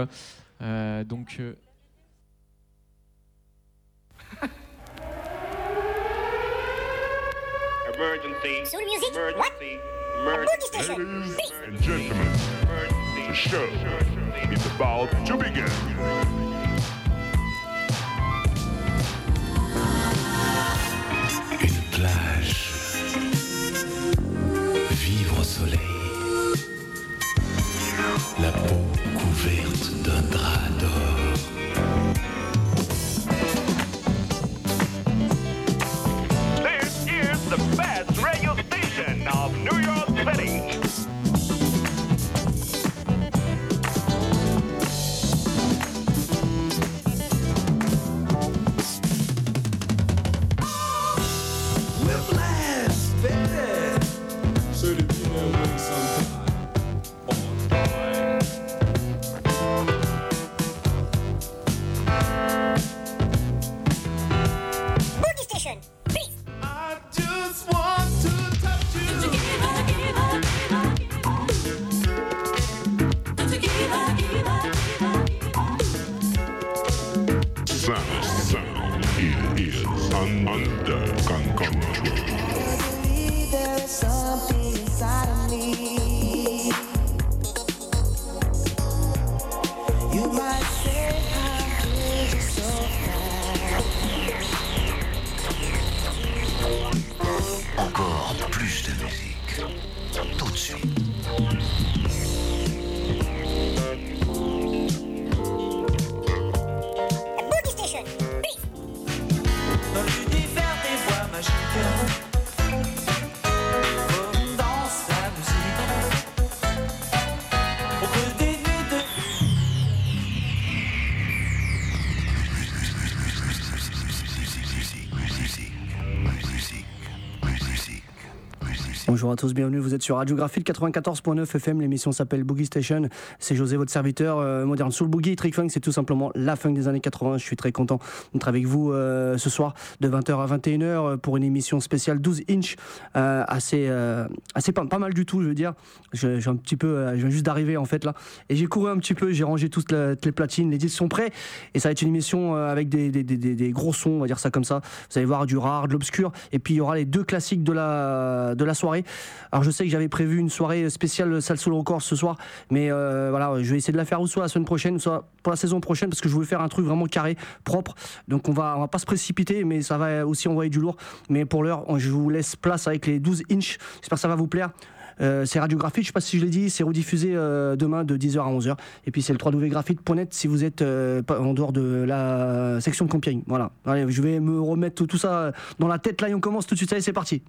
Donc Emergency. Soul music? Emergency. Boogie Station. Ladies and gentlemen, the show is about to begin. Une plage, vivre au soleil, la peau couverte d'un drap d'or. This is the best radio station of New York City. Boogie Station. Peace. I just want to touch you. Sound is under control. There is something inside of me. You might say I'm crazy so fast. Encore plus de musique, tout de suite. Boogie Station. Peace. Dans l'univers des voix magiques, comme danse la musique. Entre des nuits de Bonjour à tous, bienvenue, vous êtes sur Radio Graphite 94.9 FM, l'émission s'appelle Boogie Station, c'est José, votre serviteur, Modern Soul Boogie, Trick Funk, c'est tout simplement la funk des années 80, je suis très content d'être avec vous ce soir de 20h à 21h pour une émission spéciale 12 inch, assez pas mal du tout, je veux dire, je viens juste d'arriver en fait là, et j'ai couru un petit peu, j'ai rangé toutes les platines, les disques sont prêts, et ça va être une émission avec des gros sons, on va dire ça comme ça, vous allez voir du rare, de l'obscur, et puis il y aura les deux classiques de la soirée. Alors je sais que j'avais prévu une soirée spéciale Salle Soul Records ce soir, mais voilà, je vais essayer de la faire ou soit la semaine prochaine, soit pour la saison prochaine, parce que je voulais faire un truc vraiment carré, propre. Donc on va pas se précipiter, mais ça va aussi envoyer du lourd. Mais pour l'heure, je vous laisse place avec les 12 inch. J'espère que ça va vous plaire. C'est Radio Graphite, je sais pas si je l'ai dit, c'est rediffusé demain de 10h à 11h. Et puis c'est le www.graphite.net si vous êtes en dehors de la section de Compiègne. Voilà. Allez, je vais me remettre tout ça dans la tête là et on commence tout de suite. Allez, c'est parti.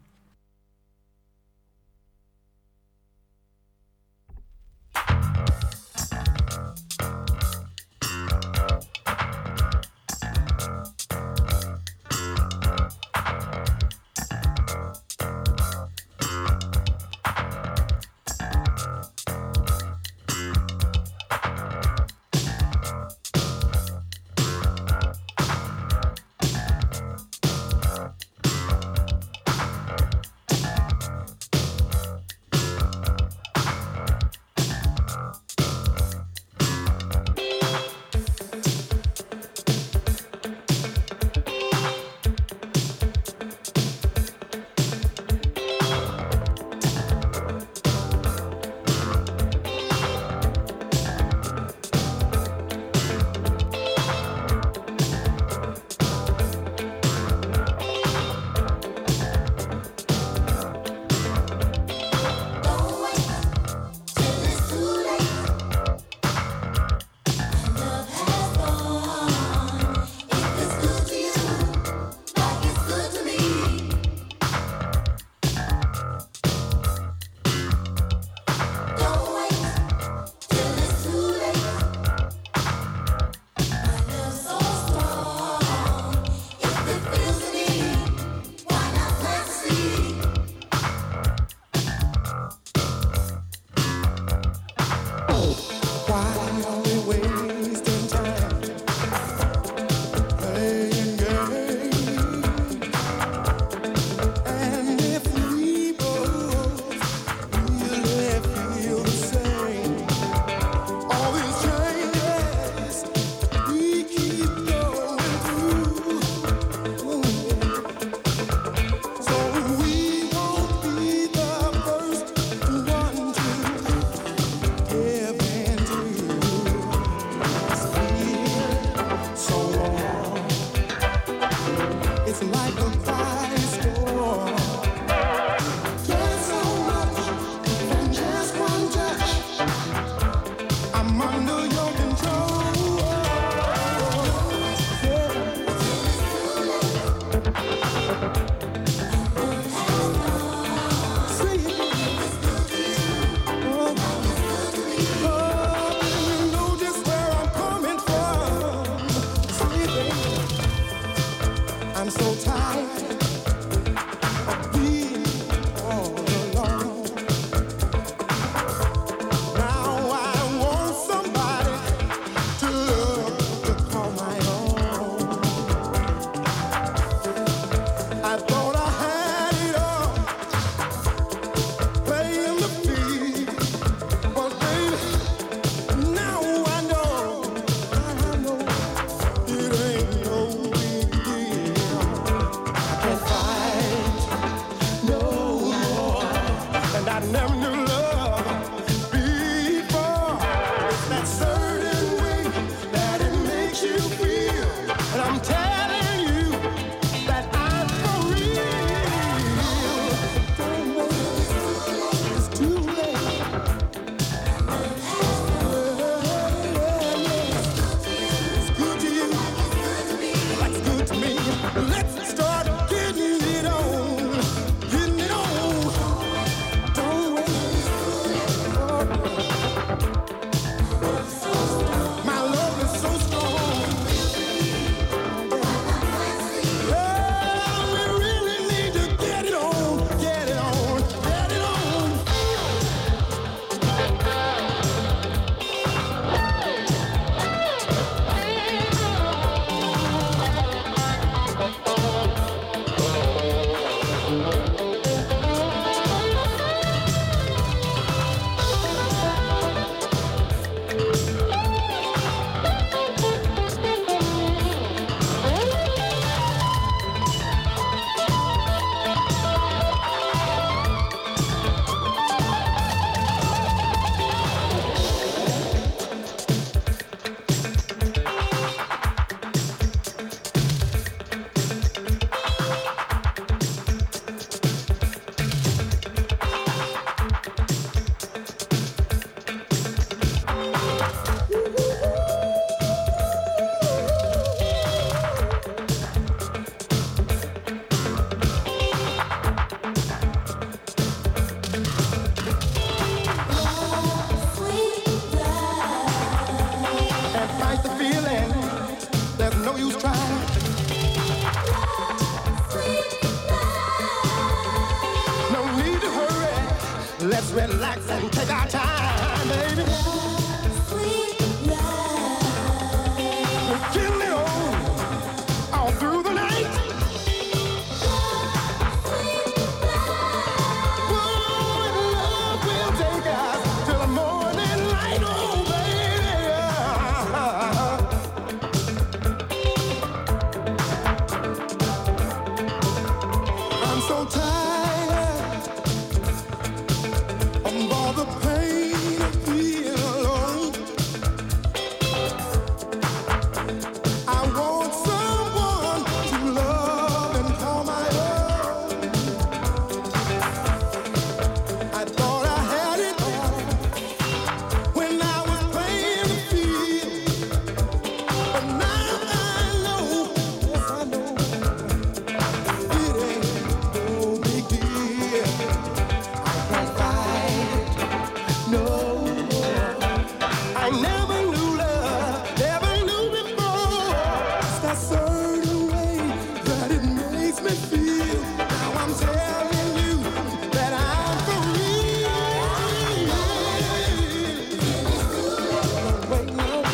Let's relax and take our time, baby. Sweet love. We're killing it all through the night. Sweet love. Oh, and love will take us till the morning light, oh baby. I'm so tired of all the pain of being alone. I want someone to love and call my own. I thought I had it when I was playing the field, but now I know, yes I know, it ain't no big deal. I can't fight it no more. I never knew love, never knew before. It's that certain way that it makes me feel. Now I'm telling you that I'm for real. Wait, no.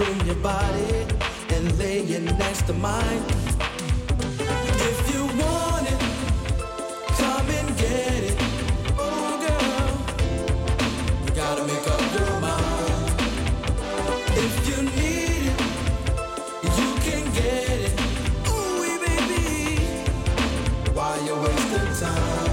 bring your body and lay it next to mine. If you want it, come and get it. Oh girl, you gotta make up your mind. If you need it, you can get it. Ooh, baby, why you wasting time?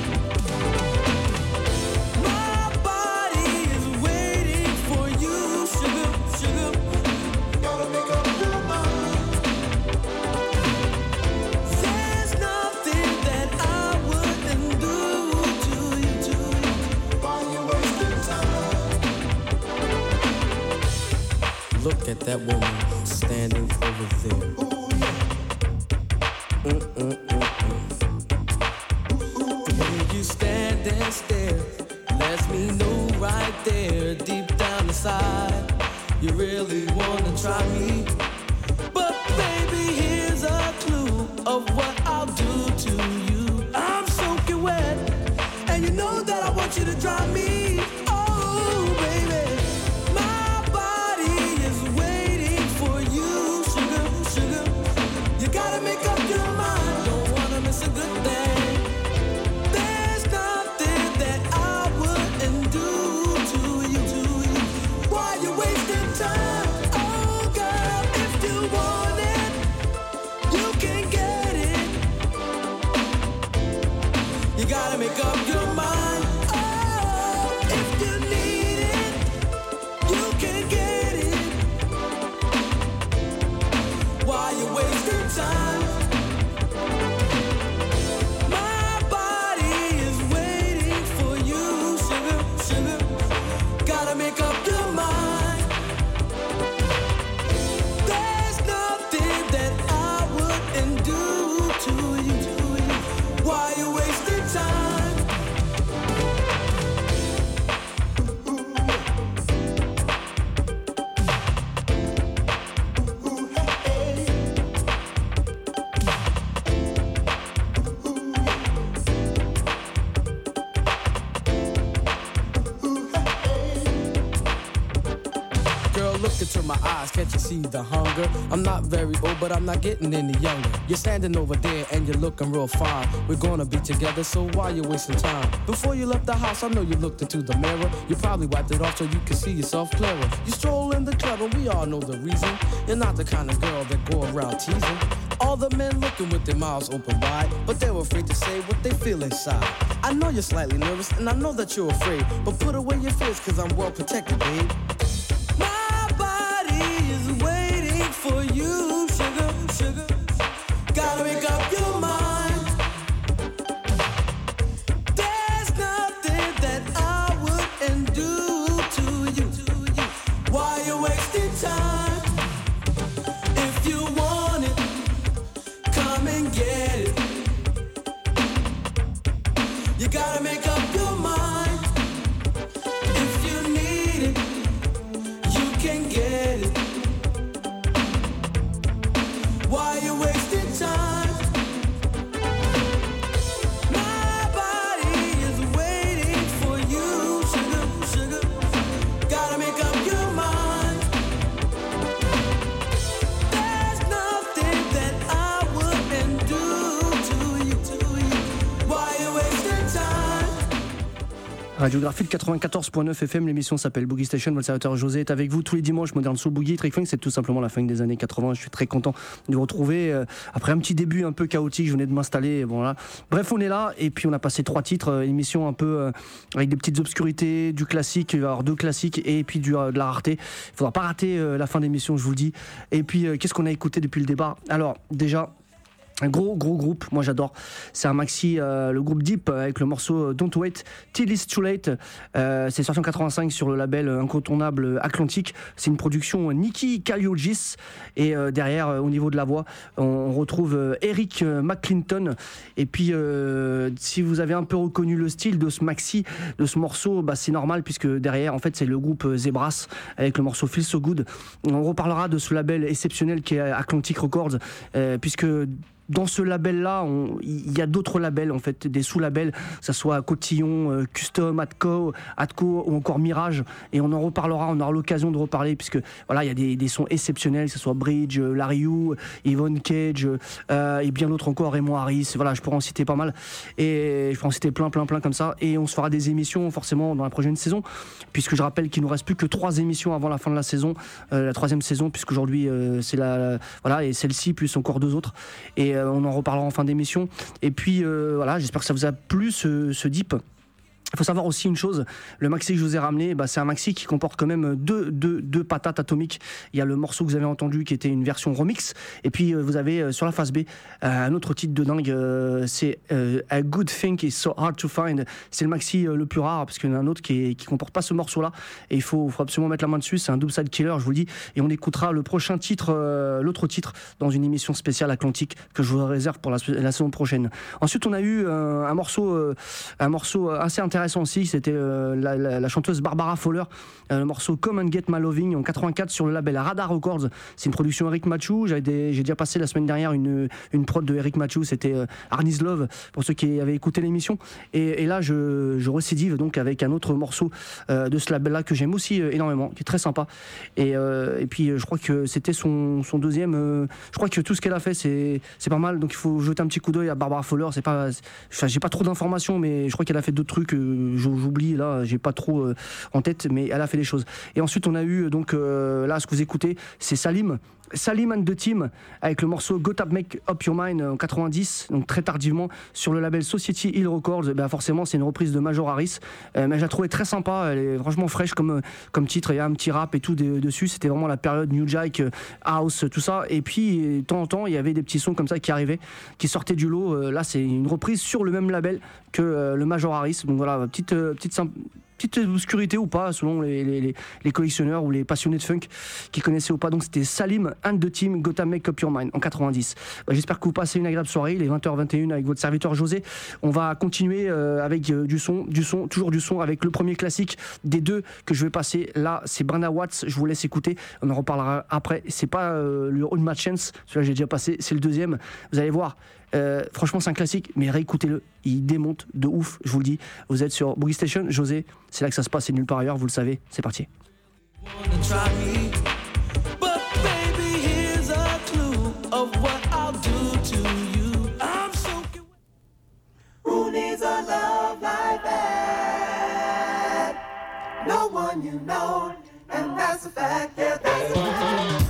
Look at that woman standing over there. The way you stand and stare lets me know right there, deep down inside, you really wanna try me. But baby, here's a clue of what I'll do to you. I'm soaking wet, and you know that I want you to try me. Oh, baby. It's a good thing. There's nothing that I wouldn't do to you. Why you wasting time? Oh girl, if you want it, you can get it. You gotta make up your mind. Oh, if you need it, you can get it. Why you wasting time? Make up your mind. There's nothing that I wouldn't do to you. Why you wasting time? Look into my eyes, can't you see the hunger? I'm not very old, but I'm not getting any younger. You're standing over there and you're looking real fine. We're gonna be together, so why you wasting time? Before you left the house, I know you looked into the mirror. You probably wiped it off so you can see yourself clearer. You stroll in the club and we all know the reason. You're not the kind of girl that go around teasing. All the men looking with their mouths open wide, but they're afraid to say what they feel inside. I know you're slightly nervous and I know that you're afraid, but put away your fears cause I'm well protected, babe. Waiting for you, sugar, sugar. Gotta make up your mind. There's nothing that I wouldn't do to you. Why you wasting time? If you want it, come and get it. You gotta make up your mind. If you need it, you can get it. Why you wasting time? My body is waiting for you, sugar, sugar. Gotta make up your mind. There's nothing that I wouldn't do to you. Why you wasting time? Radiographie 94.9 FM, l'émission s'appelle Boogie Station. Votre serviteur José est avec vous tous les dimanches. Modern Soul Boogie, Trick Funk, c'est tout simplement la fin des années 80. Je suis très content de vous retrouver après un petit début un peu chaotique. Je venais de m'installer. Bon, là. Bref, on est là et puis on a passé 3 titres. Émission un peu avec des petites obscurités, du classique, il va y avoir 2 classiques et puis de la rareté. Il faudra pas rater la fin d'émission, je vous le dis. Et puis, qu'est-ce qu'on a écouté depuis le départ? Alors, déjà. Un gros groupe, moi j'adore. C'est un maxi, le groupe Deep avec le morceau Don't Wait Till It's Too Late. C'est sorti en 85 sur le label incontournable Atlantic. C'est une production Nicky Kaliogis et derrière, au niveau de la voix, on retrouve Eric McClinton. Et puis, si vous avez un peu reconnu le style de ce maxi, de ce morceau, bah, c'est normal puisque derrière, en fait, c'est le groupe Zebras avec le morceau Feel So Good. On reparlera de ce label exceptionnel qui est Atlantic Records, puisque dans ce label-là, il y a d'autres labels, en fait, des sous-labels, que ce soit Cotillon, Custom, Atco ou encore Mirage. Et on en reparlera, on aura l'occasion de reparler, puisque voilà, il y a des sons exceptionnels, que ce soit Bridge, Larry Yu, Yvonne Cage, et bien d'autres encore, Raymond Harris. Voilà, je pourrais en citer pas mal. Et je pourrais en citer plein comme ça. Et on se fera des émissions, forcément, dans la prochaine saison, puisque je rappelle qu'il nous reste plus que 3 émissions avant la fin de la saison, la 3e saison, puisqu'aujourd'hui, c'est voilà, et celle-ci, plus encore 2 autres. Et on en reparlera en fin d'émission. Et puis voilà, j'espère que ça vous a plu ce deep. Il faut savoir aussi une chose, le maxi que je vous ai ramené, c'est un maxi qui comporte quand même deux patates atomiques. Il y a le morceau que vous avez entendu qui était une version remix, et puis vous avez sur la face B un autre titre de dingue, c'est A Good Thing is So Hard to Find. C'est le maxi le plus rare, parce qu'il y en a un autre qui comporte pas ce morceau-là, et il faut absolument mettre la main dessus. C'est un double side killer, je vous le dis, et on écoutera le prochain titre, l'autre titre, dans une émission spéciale Atlantique que je vous réserve pour la saison prochaine. Ensuite, on a eu un morceau assez intéressant aussi, c'était la chanteuse Barbara Fowler, le morceau Come and Get My Loving en 84 sur le label Radar Records. C'est une production Eric Mathieu. J'ai déjà passé la semaine dernière une prod de Eric Mathieu, c'était Arnie's Love pour ceux qui avaient écouté l'émission. Et là je récidive donc avec un autre morceau de ce label là que j'aime aussi énormément, qui est très sympa. Et puis je crois que c'était son deuxième. Je crois que tout ce qu'elle a fait c'est pas mal, donc il faut jeter un petit coup d'œil à Barbara Fowler. J'ai pas trop d'informations, mais je crois qu'elle a fait d'autres trucs. J'oublie là, j'ai pas trop en tête, mais elle a fait des choses. Et ensuite on a eu donc là ce que vous écoutez, c'est Salim and the Team avec le morceau Go Tap Make Up Your Mind en 90, donc très tardivement sur le label Society Hill Records. Forcément c'est une reprise de Major Harris, mais je la trouvais très sympa, elle est franchement fraîche comme titre. Il y a un petit rap et tout dessus, c'était vraiment la période New Jack, House, tout ça. Et puis de temps en temps il y avait des petits sons comme ça qui arrivaient, qui sortaient du lot. Là c'est une reprise sur le même label que le Major Harris, donc voilà, petite obscurité ou pas, selon les collectionneurs ou les passionnés de funk qui connaissaient ou pas. Donc c'était Salim and the Team, Gotta Make Up Your Mind en 90. J'espère que vous passez une agréable soirée. Il est 20h21 avec votre serviteur José. On va continuer avec toujours du son, avec le premier classique des 2 que je vais passer. Là, c'est Brenda Watts. Je vous laisse écouter. On en reparlera après. C'est pas le All My Chance. Celui-là, j'ai déjà passé. C'est le 2e. Vous allez voir. Franchement c'est un classique, mais réécoutez-le, il démonte de ouf, je vous le dis. Vous êtes sur Boogie Station, José, c'est là que ça se passe, c'est nulle part ailleurs, vous le savez, c'est parti. Who needs a love like that? No one you know, and that's a fact, yeah, that's a fact.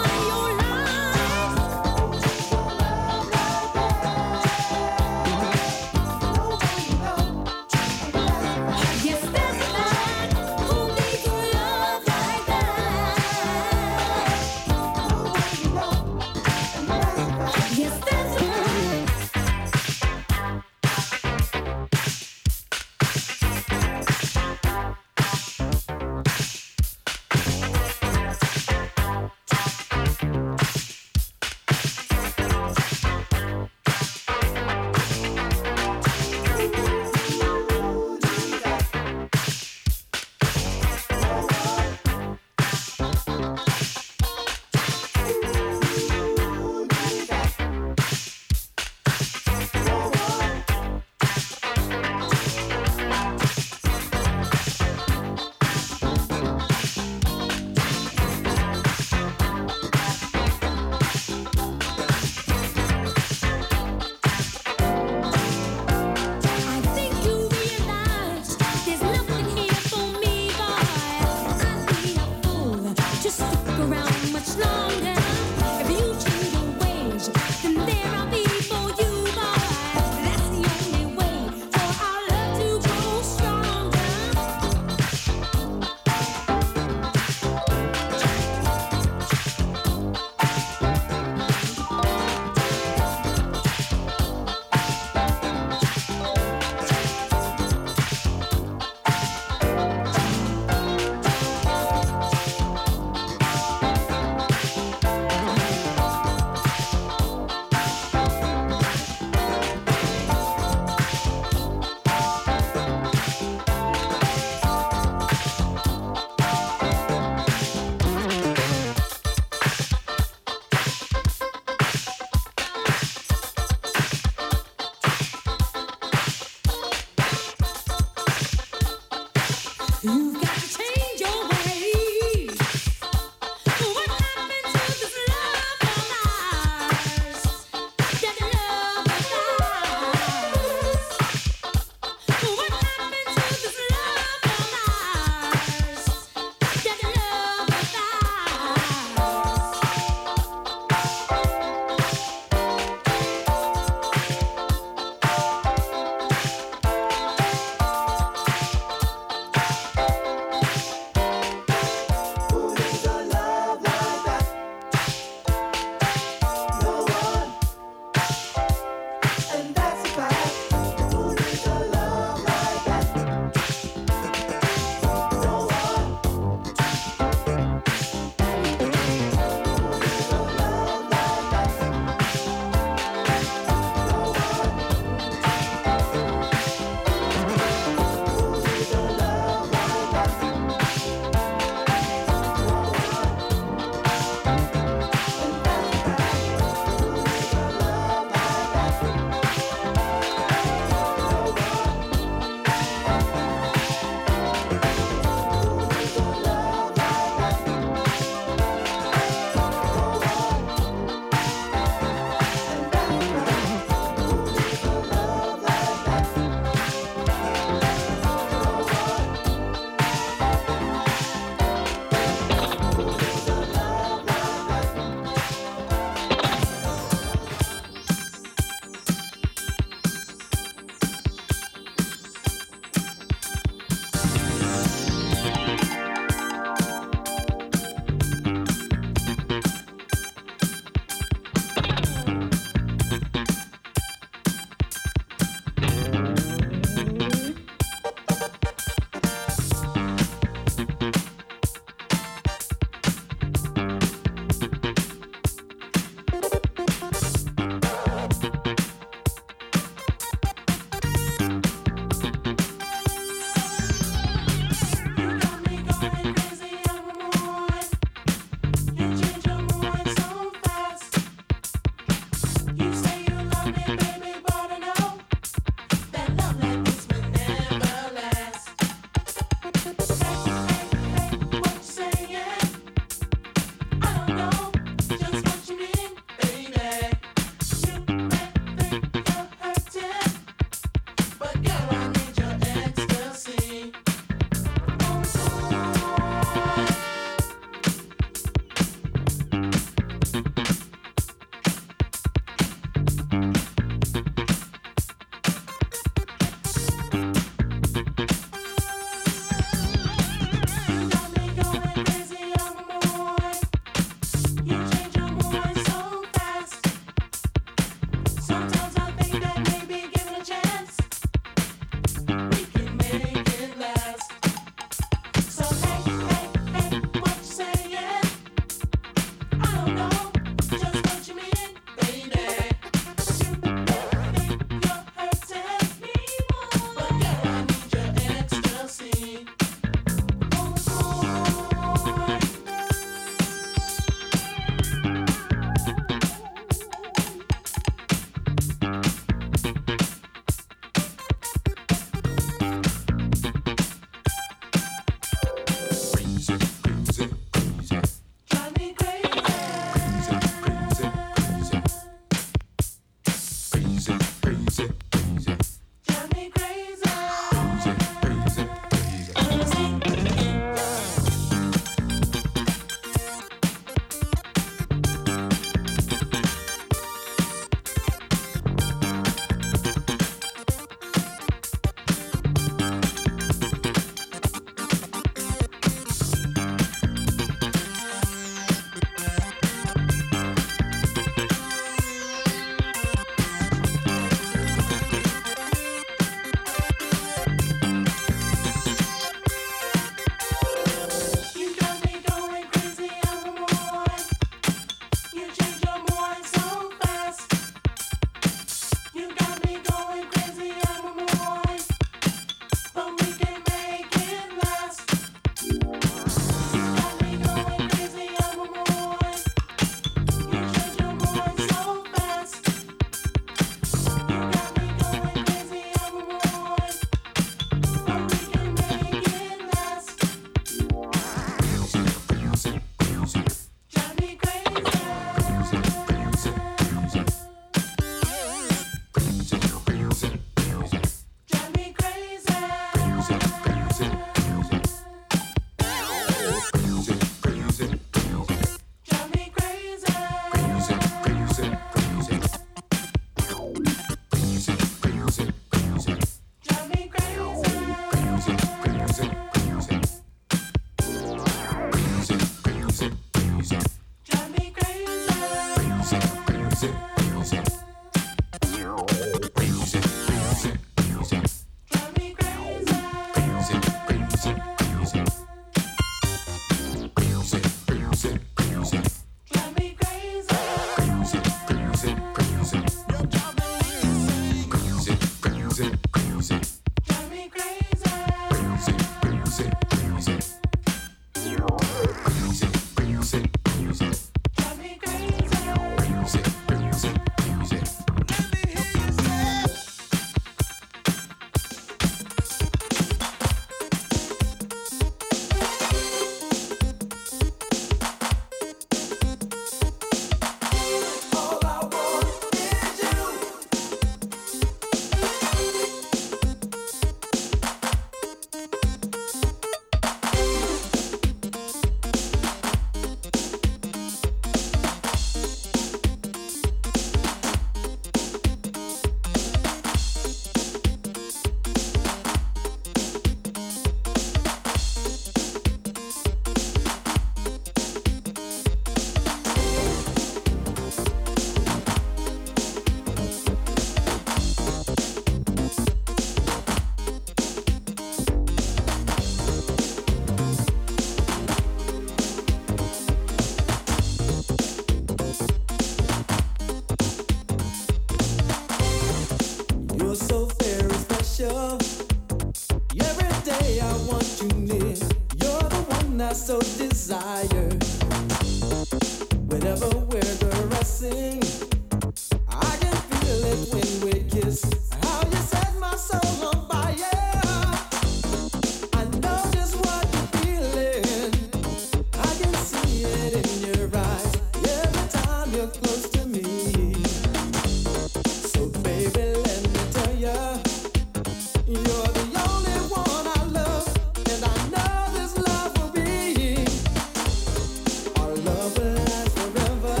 I so desire. Whenever we're caressing, I can feel it when we kiss. How you set my soul on fire. I know just what you're feeling. I can see it in your eyes every time you're close to me. So baby, let me tell ya, you're the only one I love, and I know this love will be our love will last forever.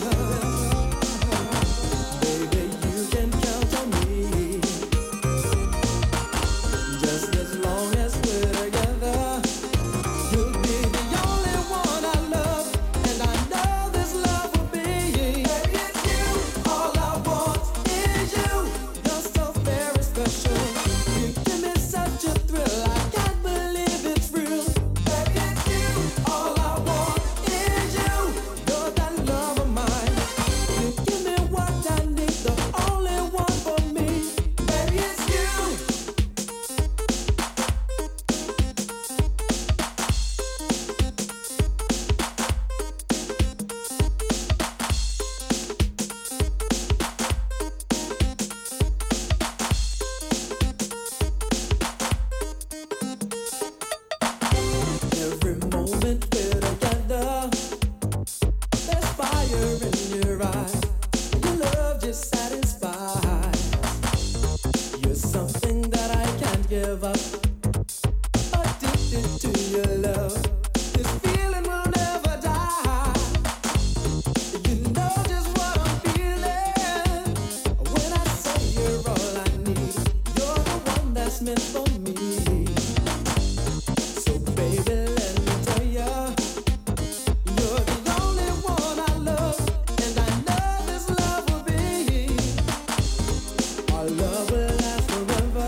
Baby, you can count on me. Just as long as we're together, you'll be the only one I love, and I know this love will be. Baby, it's you. All I want is you. You're so very special. You give me such a thrill, I can't believe it's real. Baby, it's you. All I want is you. You're that love of mine. You give me what I need, the only one for me. Baby, it's you. Every moment we're together, there's fire in your eyes. Your love just satisfies. You're something that I can't give up. Addicted to your love. This feeling will never die. You know just what I'm feeling when I say you're all I need. You're the one that's meant for me. So baby, let me tell ya, you're the only one I love, and I know this love will be. Our love will last forever.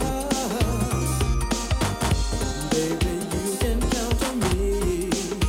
Baby, you can count on me.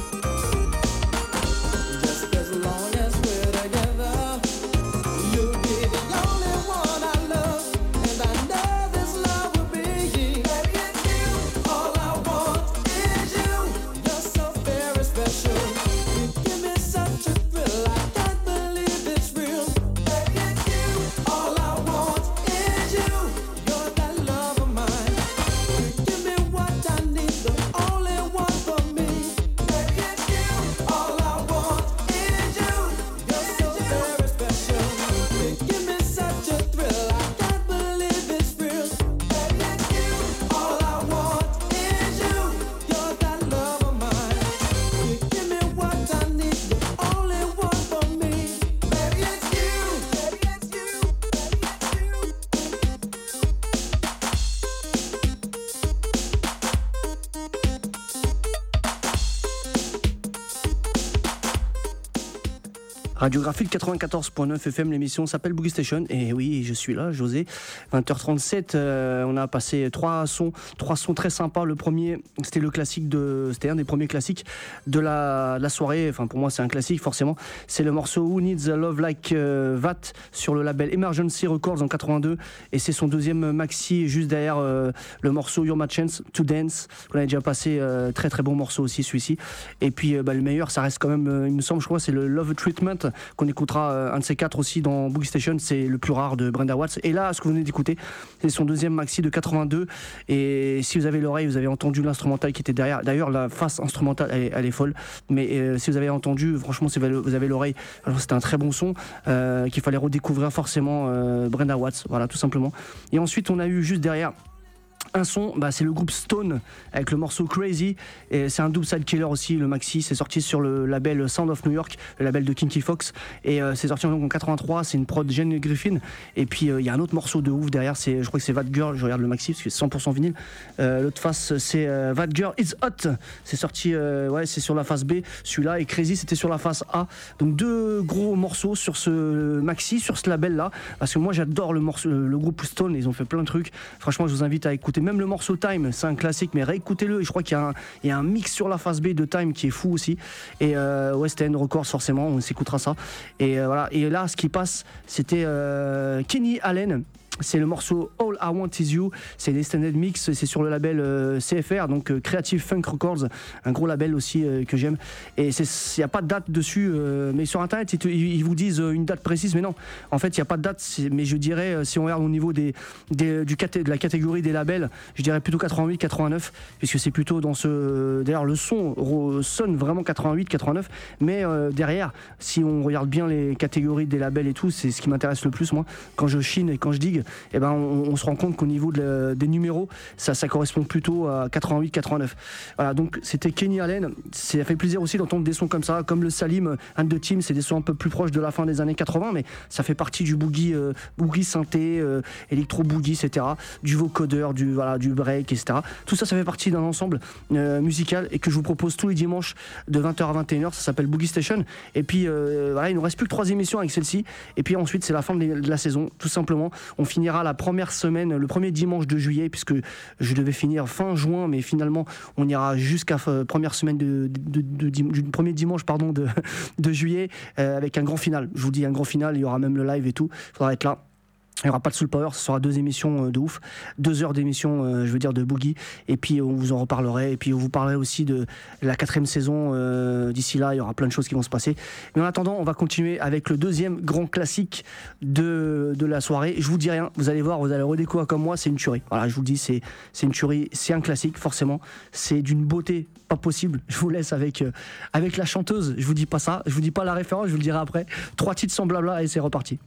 Just as long as we're together, you'll be the only one I love, and I know this love will be. Baby, it's you. All I want is you. You're so very special. You give me such a thrill, I can't believe it's real. Baby, it's you. All I want is you. You're that love of mine. You give me what I need, the only one for me. Baby, it's you. All I want is you. You're so very special. You give me such a thrill, I can't believe it's real. Baby, it's you. All I want is you. You're that love of mine. You give me what I need, the only one for me. Baby, it's you. Baby, it's you. Baby, it's you. Radiographie 94.9 FM, l'émission s'appelle Boogie Station. Et oui, je suis là, José. 20h37, on a passé trois sons très sympas. Le premier, c'était c'était un des premiers classiques de la soirée. Enfin, pour moi, c'est un classique, forcément. C'est le morceau Who Needs a Love Like That sur le label Emergency Records en 82. Et c'est son deuxième maxi, juste derrière le morceau You're My Chance to Dance, qu'on a déjà passé. Très très bon morceau aussi, celui-ci. Et puis, le meilleur, ça reste quand même, il me semble, je crois, c'est le Love Treatment, qu'on écoutera un de ces quatre aussi dans Boogie Station. C'est le plus rare de Brenda Watts. Et là, ce que vous venez d'écouter, c'est son deuxième maxi de 82. Et si vous avez l'oreille, vous avez entendu l'instrumental qui était derrière. D'ailleurs, la face instrumentale, elle est folle. Mais si vous avez entendu, franchement, si vous avez l'oreille, alors c'était un très bon son qu'il fallait redécouvrir forcément. Brenda Watts, voilà, tout simplement. Et ensuite, on a eu juste derrière un son, c'est le groupe Stone avec le morceau Crazy, et c'est un double side killer aussi, le maxi. C'est sorti sur le label Sound of New York, le label de Kinky Fox, et c'est sorti en 83. C'est une prod Jane Griffin, et puis il y a un autre morceau de ouf derrière, je crois que c'est That Girl. Je regarde le maxi parce que c'est 100% vinyle. L'autre face, c'est That Girl It's Hot, c'est sorti c'est sur la face B celui-là, et Crazy c'était sur la face A. Donc deux gros morceaux sur ce maxi, sur ce label là, parce que moi j'adore le groupe Stone. Ils ont fait plein de trucs, franchement je vous invite à écouter même le morceau Time, c'est un classique, mais réécoutez-le. Et je crois qu'il y a un mix sur la face B de Time qui est fou aussi. Et West End Records, forcément, on s'écoutera ça. Et voilà. Et là, ce qui passe, c'était Kenny Allen c'est le morceau All I Want Is You, c'est l'extended mix, c'est sur le label CFR, donc Creative Funk Records, un gros label aussi que j'aime, et il n'y a pas de date dessus, mais sur internet ils vous disent une date précise, mais non, en fait il n'y a pas de date, mais je dirais, si on regarde au niveau de la catégorie des labels, je dirais plutôt 88, 89, puisque c'est plutôt dans ce, d'ailleurs le son sonne vraiment 88, 89, mais derrière, si on regarde bien les catégories des labels et tout, c'est ce qui m'intéresse le plus moi, quand je chine et quand je digue, eh ben on se rend compte qu'au niveau des numéros, ça correspond plutôt à 88, 89. Voilà, donc c'était Kenny Allen. Ça fait plaisir aussi d'entendre des sons comme ça, comme le Salim and the Team, c'est des sons un peu plus proches de la fin des années 80, mais ça fait partie du boogie synthé, électro boogie, etc., du vocodeur, du break, etc. Tout ça fait partie d'un ensemble musical et que je vous propose tous les dimanches de 20h à 21h. Ça s'appelle Boogie Station. Et puis voilà, il nous reste plus que 3 émissions avec celle-ci. Et puis ensuite, c'est la fin de la saison, tout simplement. On finira la première semaine, le premier dimanche de juillet, puisque je devais finir fin juin, mais finalement on ira jusqu'à première semaine du premier dimanche de juillet, avec un grand final. Je vous dis un grand final, il y aura même le live et tout, il faudra être là. Il n'y aura pas de Soul Power, ce sera 2 émissions de ouf, 2 heures d'émission, de boogie, et puis on vous en reparlerait, et puis on vous parlerait aussi de la 4e saison. D'ici là, il y aura plein de choses qui vont se passer. Mais en attendant, on va continuer avec le 2e grand classique de la soirée. Je vous dis rien, vous allez voir, vous allez redécouvrir comme moi, c'est une tuerie. Voilà, je vous le dis, c'est une tuerie, c'est un classique, forcément. C'est d'une beauté pas possible. Je vous laisse avec la chanteuse, je vous dis pas ça, je vous dis pas la référence, je vous le dirai après. 3 titres sans blabla et c'est reparti.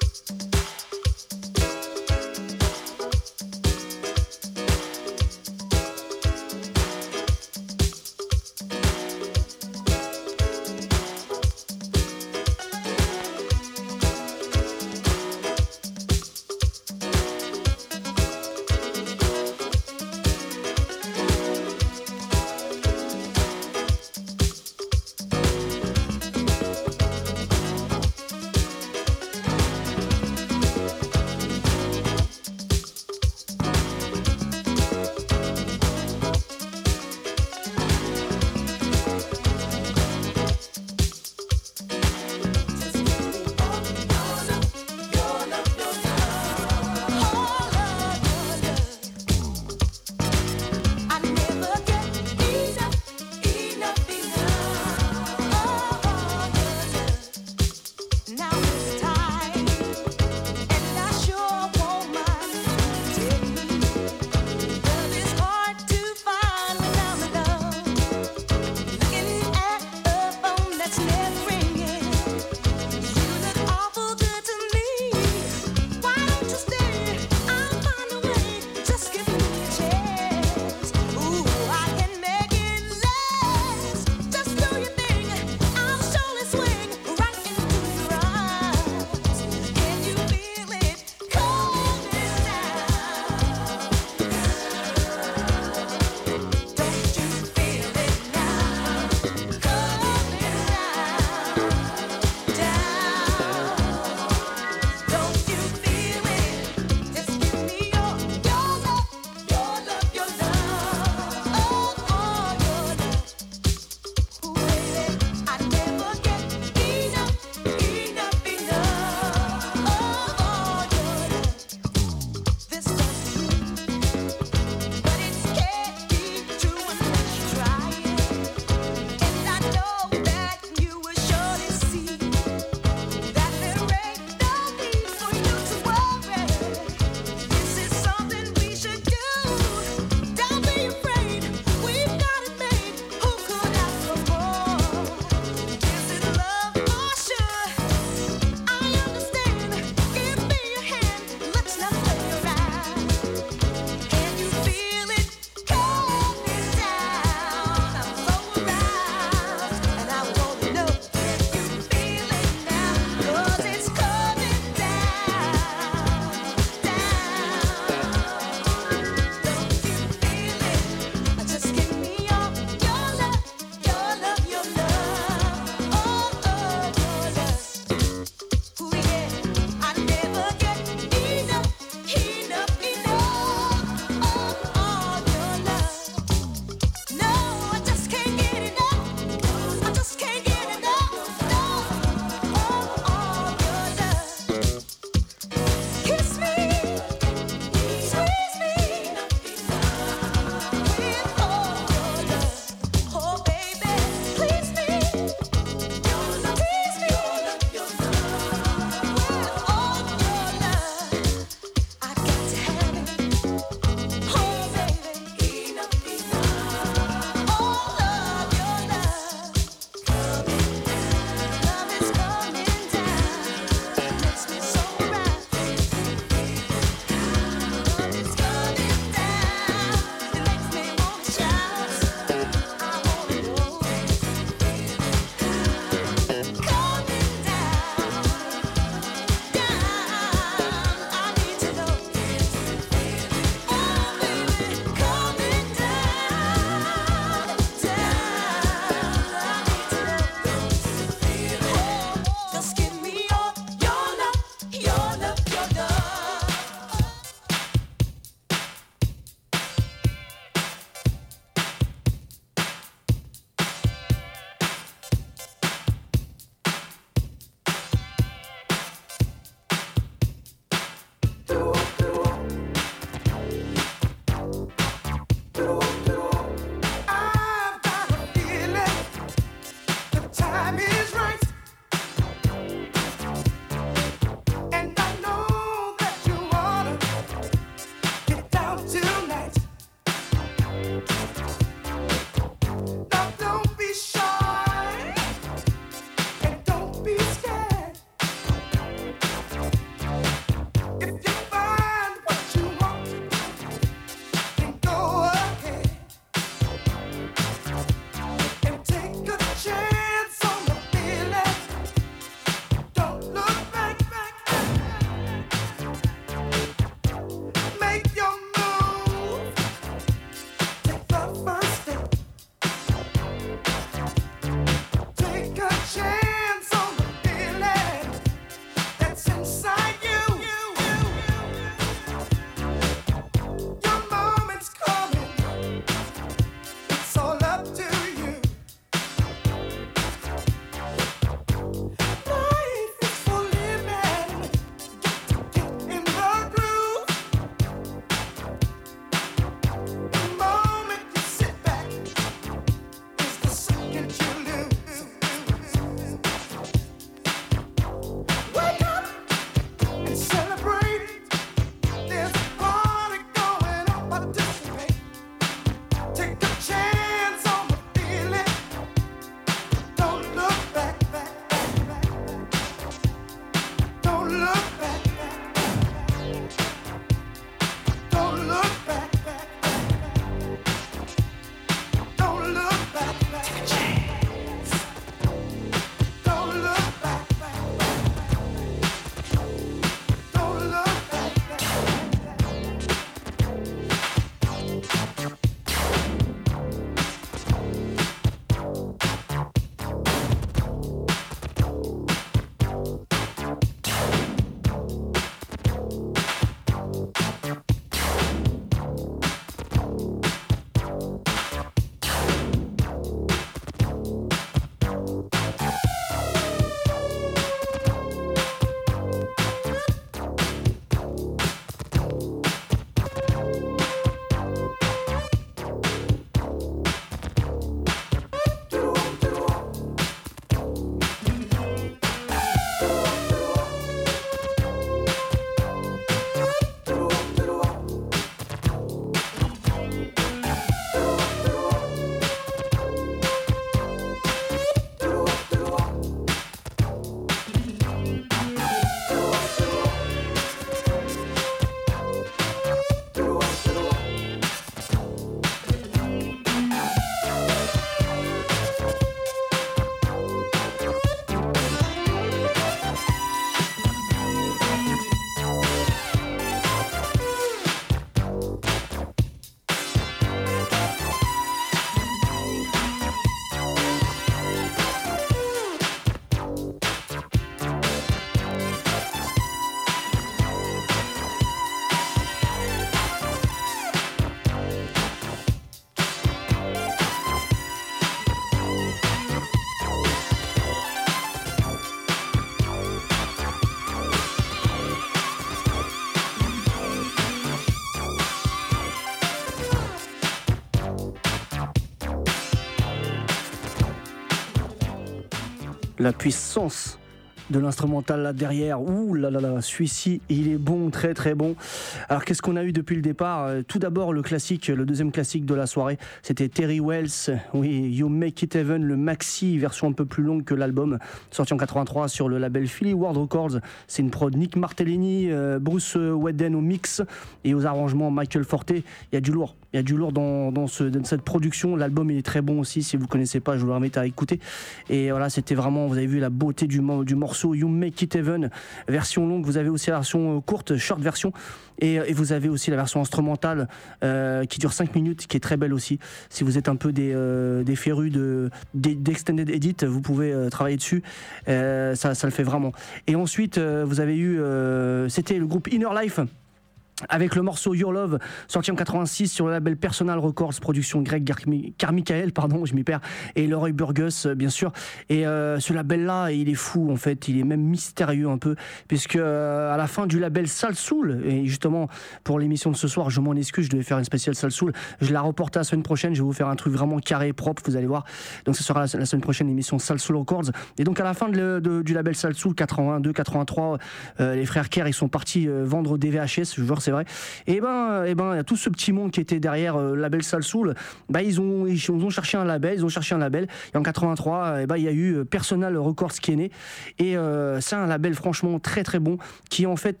La puissance de l'instrumental là derrière, ouh là là là, celui-ci il est bon, très très bon. Alors qu'est-ce qu'on a eu depuis le départ? Tout d'abord le classique, le deuxième classique de la soirée, c'était Terry Wells, oui, You Make It Heaven, le maxi, version un peu plus longue que l'album, sorti en 83 sur le label Philly World Records. C'est une prod Nick Martellini, Bruce Wedden au mix et aux arrangements Michael Forte. Il y a du lourd. Il y a du lourd dans cette production. L'album il est très bon aussi. Si vous ne connaissez pas, je vous le remets à écouter. Et voilà, c'était vraiment, vous avez vu la beauté du morceau You Make It Heaven, version longue. Vous avez aussi la version courte, short version. Et vous avez aussi la version instrumentale qui dure 5 minutes, qui est très belle aussi. Si vous êtes un peu des férus d'extended edit, vous pouvez travailler dessus. Ça le fait vraiment. Et ensuite, vous avez eu, c'était le groupe Inner Life, avec le morceau Your Love, sorti en 86 sur le label Personal Records, production Greg Carmichael, je m'y perds, et Leroy Burgess, bien sûr. Et ce label-là, il est fou, en fait, il est même mystérieux un peu, puisque à la fin du label Salsoul, et justement, pour l'émission de ce soir, je m'en excuse, je devais faire une spéciale Salsoul, je la reporte à la semaine prochaine, je vais vous faire un truc vraiment carré, propre, vous allez voir. Donc ce sera la semaine prochaine, l'émission Salsoul Records. Et donc à la fin du label Salsoul, 82, 83, les frères Kerr, ils sont partis vendre des VHS, je vois, c'est vrai. Et ben, il y a tout ce petit monde qui était derrière le label Salsoul. Ils ont cherché un label. Et en 83, il y a eu Personal Records qui est né. Et c'est un label franchement très très bon, qui est en fait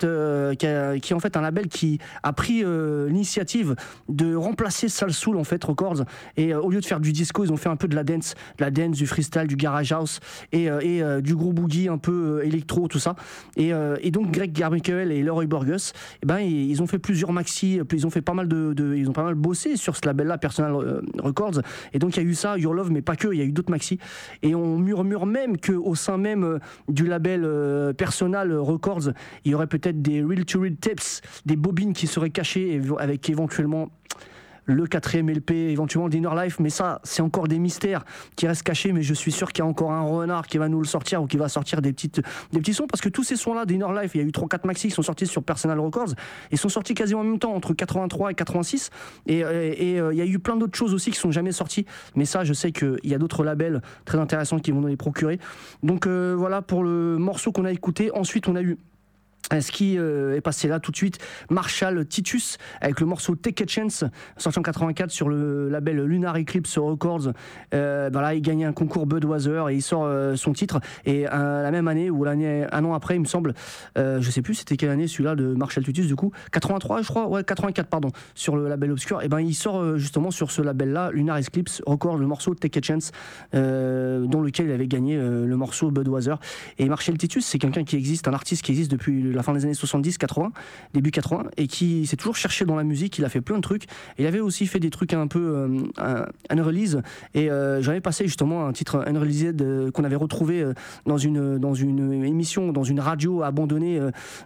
un label qui a pris l'initiative de remplacer Salsoul en fait Records. Et au lieu de faire du disco, ils ont fait un peu de la dance, du freestyle, du garage house et du gros boogie un peu électro, tout ça. Et donc Greg Carmichael et Leroy Burgess, ils ont fait plusieurs maxi, ils ont fait pas mal ils ont pas mal bossé sur ce label-là, Personal Records. Et donc il y a eu ça, Your Love, mais pas que, il y a eu d'autres maxi. Et on murmure même qu'au sein même du label Personal Records, il y aurait peut-être des reel-to-reel tapes, des bobines qui seraient cachées avec éventuellement le 4e LP, éventuellement d'Inner Life, mais ça, c'est encore des mystères qui restent cachés, mais je suis sûr qu'il y a encore un renard qui va nous le sortir ou qui va sortir des petits sons, parce que tous ces sons-là d'Inner Life, il y a eu 3-4 maxi qui sont sortis sur Personal Records, et sont sortis quasiment en même temps, entre 83 et 86, et il y a eu plein d'autres choses aussi qui sont jamais sorties, mais ça, je sais qu'il y a d'autres labels très intéressants qui vont nous les procurer. Donc voilà pour le morceau qu'on a écouté. Ensuite, on a eu ce qui est passé là tout de suite, Marshall Titus avec le morceau Take a Chance, sorti en 84 sur le label Lunar Eclipse Records. Là, il gagne un concours Budweiser et il sort son titre. Et la même année, ou un an après, il me semble, je sais plus c'était quelle année celui-là de Marshall Titus, du coup 83 je crois, ouais 84 pardon, sur le label Obscur. Et il sort justement sur ce label-là, Lunar Eclipse Records, le morceau Take a Chance, dont lequel il avait gagné le morceau Budweiser. Et Marshall Titus, c'est quelqu'un qui existe, un artiste qui existe depuis la fin des années 70-80, début 80, et qui s'est toujours cherché dans la musique. Il a fait plein de trucs. Il avait aussi fait des trucs un peu unreleased, et j'avais passé justement un titre unreleased qu'on avait retrouvé dans une émission, dans une radio abandonnée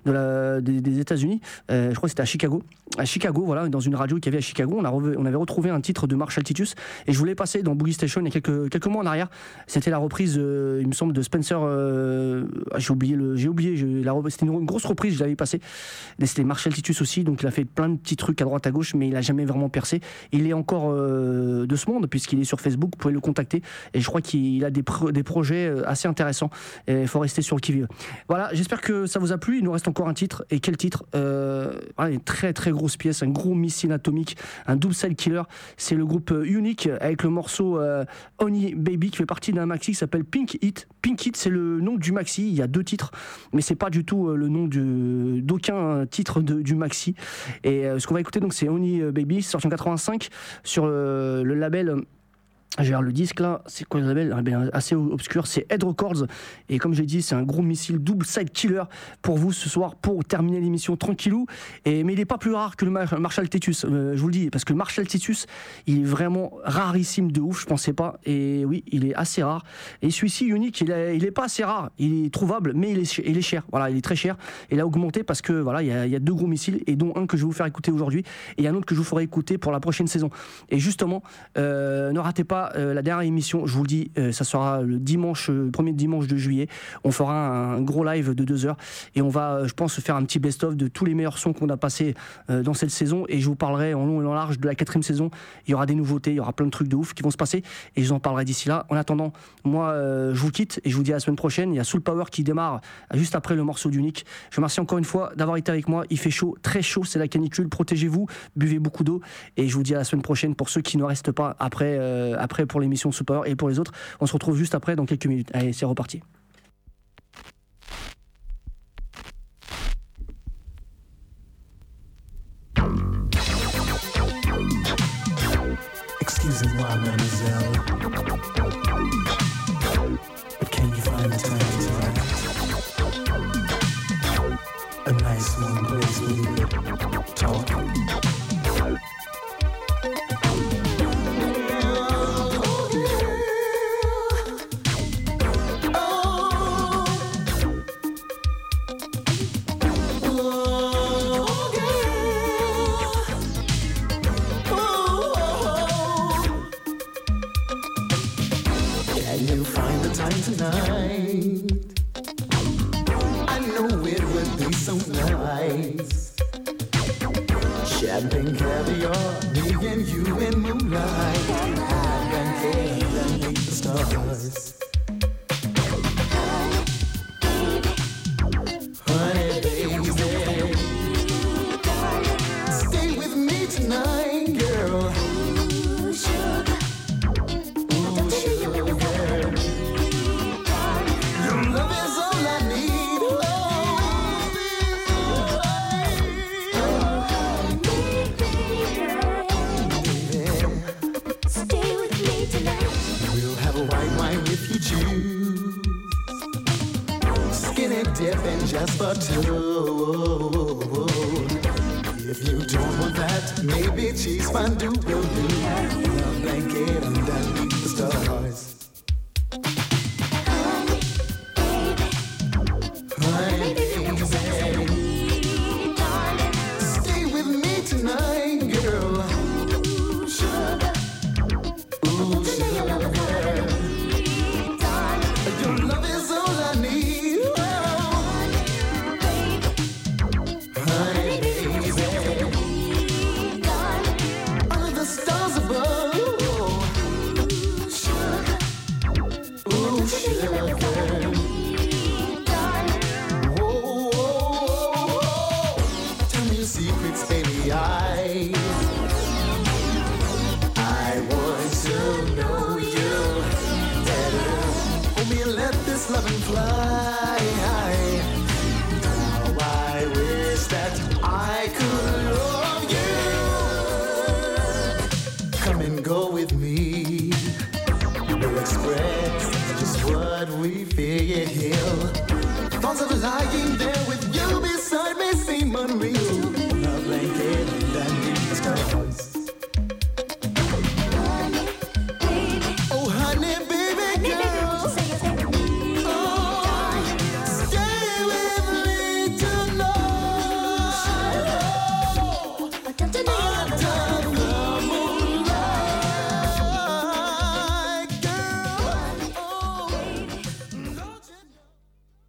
des États-Unis. Je crois que c'était à Chicago, voilà, dans une radio qu'il y avait à Chicago. On avait retrouvé un titre de Marshall Titus, et je voulais passer dans Boogie Station il y a quelques mois en arrière. C'était la reprise, il me semble, de Spencer. J'ai oublié, c'était une grosse reprise, je l'avais passé. C'était Marshall Titus aussi, donc il a fait plein de petits trucs à droite à gauche, mais il a jamais vraiment percé. Il est encore de ce monde, puisqu'il est sur Facebook, vous pouvez le contacter, et je crois qu'il a des projets assez intéressants, et il faut rester sur le qui-vive. Voilà, j'espère que ça vous a plu. Il nous reste encore un titre, et quel titre? Une très très grosse pièce, un gros missile atomique, un double side killer. C'est le groupe Unique avec le morceau Honey Baby, qui fait partie d'un maxi qui s'appelle Pink Hit. Pink Hit, c'est le nom du maxi, il y a 2 titres, mais c'est pas du tout le nom d'aucun titre du maxi. Et ce qu'on va écouter, donc, c'est Honey Baby, sorti en 85 sur le label. J'ai le disque là, c'est quoi le label? Assez obscur, c'est Head Records. Et comme j'ai dit, c'est un gros missile double side killer pour vous ce soir, pour terminer l'émission tranquillou. Mais il n'est pas plus rare que le Marshall Titus, je vous le dis, parce que le Marshall Titus, il est vraiment rarissime de ouf, je pensais pas. Et oui, il est assez rare. Et celui-ci, Unique, il est pas assez rare, il est trouvable, mais il est cher. Voilà, il est très cher. Il a augmenté parce que voilà, il y a 2 gros missiles, et dont un que je vais vous faire écouter aujourd'hui, et un autre que je vous ferai écouter pour la prochaine saison. Et justement, ne ratez pas là, la dernière émission, je vous le dis, ça sera le premier dimanche de juillet. On fera un gros live de 2 heures et on va, je pense, faire un petit best-of de tous les meilleurs sons qu'on a passés dans cette saison, et je vous parlerai en long et en large de la 4e saison. Il y aura des nouveautés, il y aura plein de trucs de ouf qui vont se passer et je vous en parlerai d'ici là. En attendant, moi, je vous quitte et je vous dis à la semaine prochaine. Il y a Soul Power qui démarre juste après le morceau d'Unique. Je vous remercie encore une fois d'avoir été avec moi. Il fait chaud, très chaud, c'est la canicule. Protégez-vous, buvez beaucoup d'eau et je vous dis à la semaine prochaine pour ceux qui ne restent pas après pour l'émission Soul Power, et pour les autres, on se retrouve juste après dans quelques minutes. Allez, c'est reparti. Excusez-moi, mademoiselle, but can you find the time tonight? A nice warm place where we could talk. Tonight, I know it would be so nice. Champagne, caviar, me and you in moonlight, and candle underneath the stars. Honey, baby, stay with me tonight, girl. Ooh, sugar. Ooh, sugar. And just for two. If you don't want that, maybe cheese fondue will do. A blanket underneath the stars. Honey, baby, stay with me tonight, girl. Ooh, sugar. Ooh, sugar. Your love is all I need. Love and fly. Now I wish that I could love you. Come and go with me. We'll express just what we feel. Thoughts of lying there.